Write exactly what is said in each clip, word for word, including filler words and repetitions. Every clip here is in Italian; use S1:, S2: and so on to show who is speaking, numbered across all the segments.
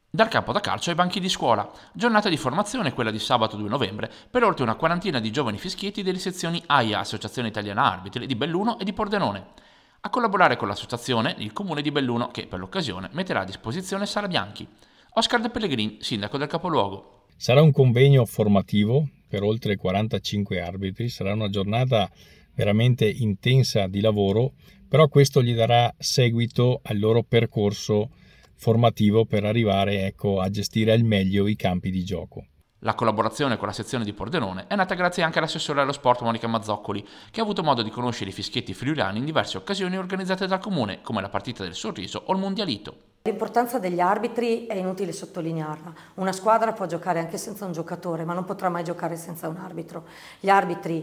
S1: Dal campo da calcio ai banchi di scuola. Giornata di formazione, quella di sabato due novembre, per oltre una quarantina di giovani fischietti delle sezioni A I A, Associazione Italiana Arbitri, di Belluno e di Pordenone. A collaborare con l'associazione, il comune di Belluno, che per l'occasione metterà a disposizione Sala Bianchi. Oscar De Pellegrin, sindaco del capoluogo.
S2: Sarà un convegno formativo per oltre quarantacinque arbitri, sarà una giornata veramente intensa di lavoro, però questo gli darà seguito al loro percorso formativo per arrivare, ecco, a gestire al meglio i campi di gioco.
S1: La collaborazione con la sezione di Pordenone è nata grazie anche all'assessore allo sport Monica Mazzoccoli, che ha avuto modo di conoscere i fischietti friulani in diverse occasioni organizzate dal comune, come la partita del Sorriso o il Mondialito.
S3: L'importanza degli arbitri è inutile sottolinearla. Una squadra può giocare anche senza un giocatore, ma non potrà mai giocare senza un arbitro. Gli arbitri,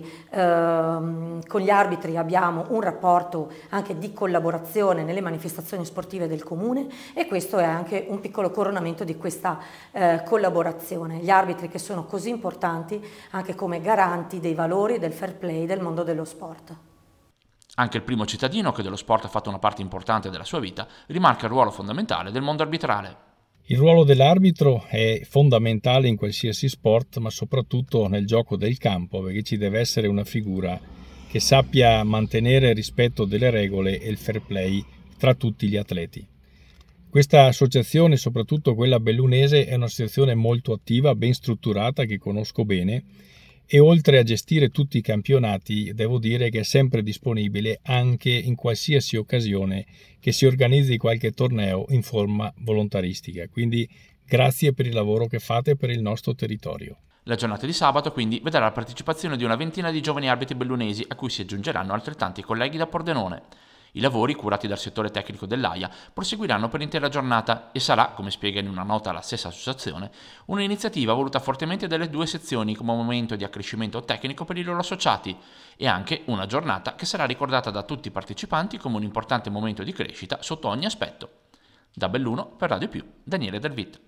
S3: ehm, con gli arbitri abbiamo un rapporto anche di collaborazione nelle manifestazioni sportive del comune e questo è anche un piccolo coronamento di questa eh, collaborazione. Gli arbitri che sono così importanti anche come garanti dei valori, del fair play, del mondo dello sport.
S1: Anche il primo cittadino, che dello sport ha fatto una parte importante della sua vita, rimarca il ruolo fondamentale del mondo arbitrale.
S2: Il ruolo dell'arbitro è fondamentale in qualsiasi sport, ma soprattutto nel gioco del campo, perché ci deve essere una figura che sappia mantenere il rispetto delle regole e il fair play tra tutti gli atleti. Questa associazione, soprattutto quella bellunese, è un'associazione molto attiva, ben strutturata, che conosco bene, e oltre a gestire tutti i campionati devo dire che è sempre disponibile anche in qualsiasi occasione che si organizzi qualche torneo in forma volontaristica. Quindi grazie per il lavoro che fate per il nostro territorio.
S1: La giornata di sabato quindi vedrà la partecipazione di una ventina di giovani arbitri bellunesi, a cui si aggiungeranno altrettanti colleghi da Pordenone. I lavori, curati dal settore tecnico dell'A I A, proseguiranno per l'intera giornata e sarà, come spiega in una nota la stessa associazione, un'iniziativa voluta fortemente dalle due sezioni come momento di accrescimento tecnico per i loro associati e anche una giornata che sarà ricordata da tutti i partecipanti come un importante momento di crescita sotto ogni aspetto. Da Belluno, per Radio Più, Daniele Del Vit.